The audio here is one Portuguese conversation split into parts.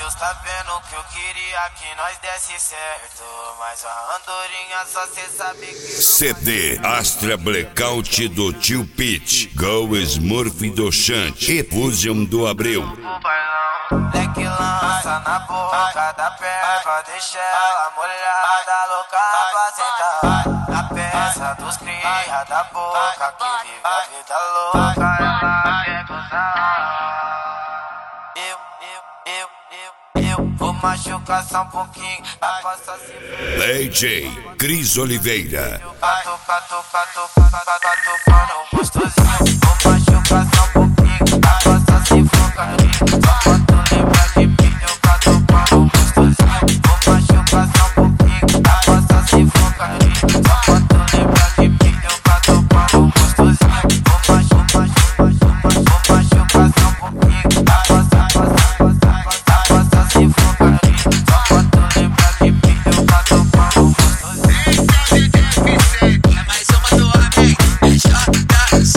Deus tá vendo que eu queria que nós desse certo, mas a andorinha só cê sabe que CD Astra Blackout do Tio Pete, Go Smurf do Chante e Fusion do Abreu. Leque lança na boca da perna, deixa ela molhada, louca pra sentar. Na peça dos cria da boca, que vive a vida louca, ela quer gozar. Eu vou machucar só um pouquinho, a coça se DJ Cris Oliveira. Catucando gostosinho. Vou machucar só um pouquinho, a coça se foca no rio. Só quando lembra de mim, eu catucando gostosinho. Vou machucar só um pouquinho, a coça se foca no rio. Só quando lembra de mim, eu catucando gostosinho. Vou machucar só um pouquinho, a coça se foca no rio. Só quando lembra de mim, eu catucando gostosinho. É mais uma do homem, é JC.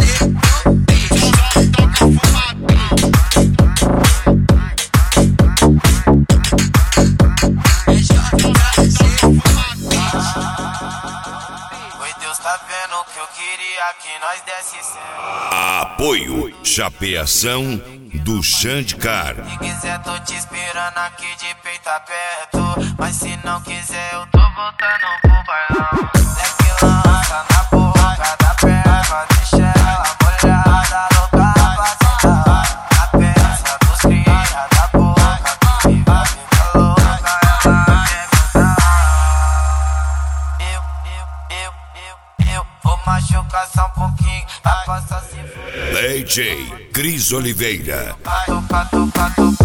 Oi, Deus tá vendo que eu queria que nós desse certo. Apoio Chapeação do Xandicar. Se quiser tô te esperando aqui de peito aberto, mas se não quiser eu tô voltando pro bailão. Leque lança na boca da perna, deixa ela molhada, louca pra sentar. Na peça dos cria da boca, que vive a vida louca, ela quer gozar. Eu vou machucar só um pouquinho, a coça se for. DJ Cris Oliveira. Catu.